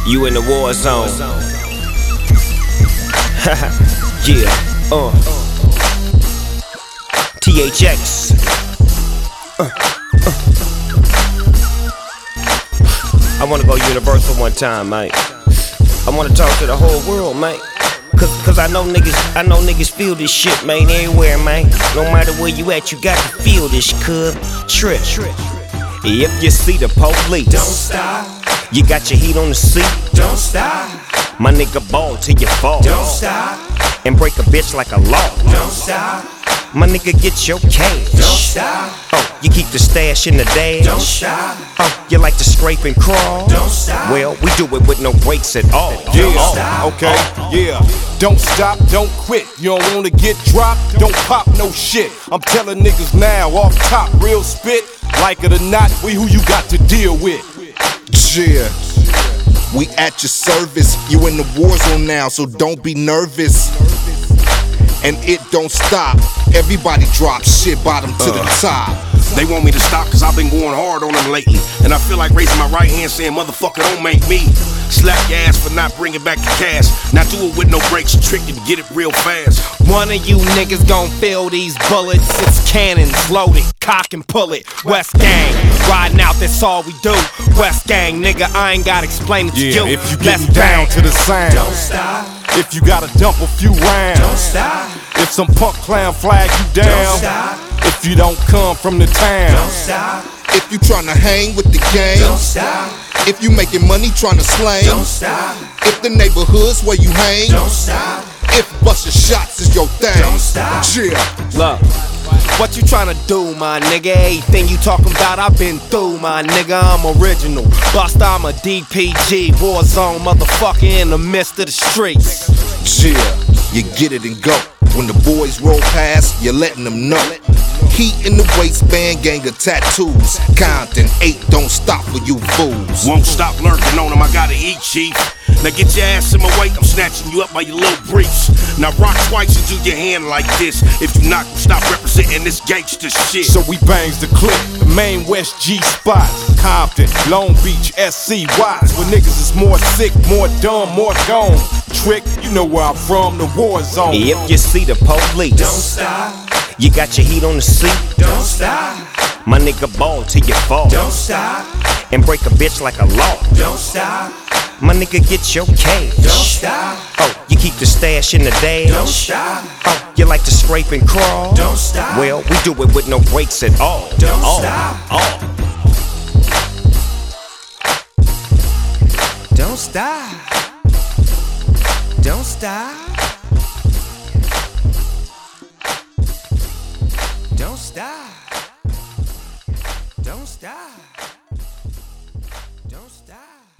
You in the war zone. Yeah, THX. I wanna go universal one time, mate. I wanna talk to the whole world, mate. Cause I know niggas feel this shit, man, everywhere, man. No matter where you at, you got to feel this, cuz. Trip. If you see the police, don't stop. You got your heat on the seat, Don't stop. my nigga ball till you fall. Don't stop. And break a bitch like a law. Don't stop. My nigga get your cash. Don't stop. Oh, you keep the stash in the dash. Don't stop. Oh, you like to scrape and crawl. Don't stop. Well, we do it with no breaks at all. Stop. Okay, yeah. Don't stop, don't quit. You don't wanna get dropped, don't pop no shit. I'm telling niggas now, off top, real spit. Like it or not, we who you got to deal with. Yeah, we at your service. You in the war zone now, so don't be nervous. And it don't stop. Everybody drop shit bottom to the top. They want me to stop cause I've been going hard on them lately. And I feel like raising my right hand saying, motherfucker, don't make me. Slap your ass for not bringing back the cash. Not do it with no brakes, trick and get it real fast. One of you niggas gon' feel these bullets. It's cannons loaded, cock and pull it. West Gang, riding out, that's all we do. West Gang, nigga, I ain't gotta explain it to you. If you Let's getting down bang. to the sound, Don't stop. if you gotta dump a few rounds, Don't stop. if some punk clown flag you Don't down, stop. if you don't come from the town, Don't stop. If you tryna hang with the gang, Don't stop. if you making money tryna slang, Don't stop. if the neighborhood's where you hang, Don't stop. if bustin' shots is your thing, Don't stop. yeah. Look, what you tryna do, my nigga? Everything you talking about, I've been through, my nigga. I'm original. Bust, I'm a DPG. War zone motherfucker in the midst of the streets. Yeah, you get it and go. When the boys roll past, you're letting them know. Heat in the waistband, gang of tattoos. Compton 8, don't stop for you fools. Won't stop lurking on them, I gotta eat, chief. Now get your ass in my way, I'm snatching you up by your little briefs. Now rock twice and do your hand like this. If you not, stop representing this gangster shit. so we bangs the clip. The main West G spots, Compton, Long Beach, SC Watts. Where niggas is more sick, more dumb, more gone. Trick, you know where I'm from, the war zone. If you see the police, Don't stop. you got your heat on the seat, Don't stop. my nigga ball till you fall. Don't stop. And break a bitch like a law. Don't stop. My nigga get your cash. Don't stop. Oh, you keep the stash in the dash. Don't stop. Oh, you like to scrape and crawl. Don't stop. Well, we do it with no breaks at all. Don't all, stop. all. Don't stop. Don't stop. Don't stop. Don't stop. Don't stop.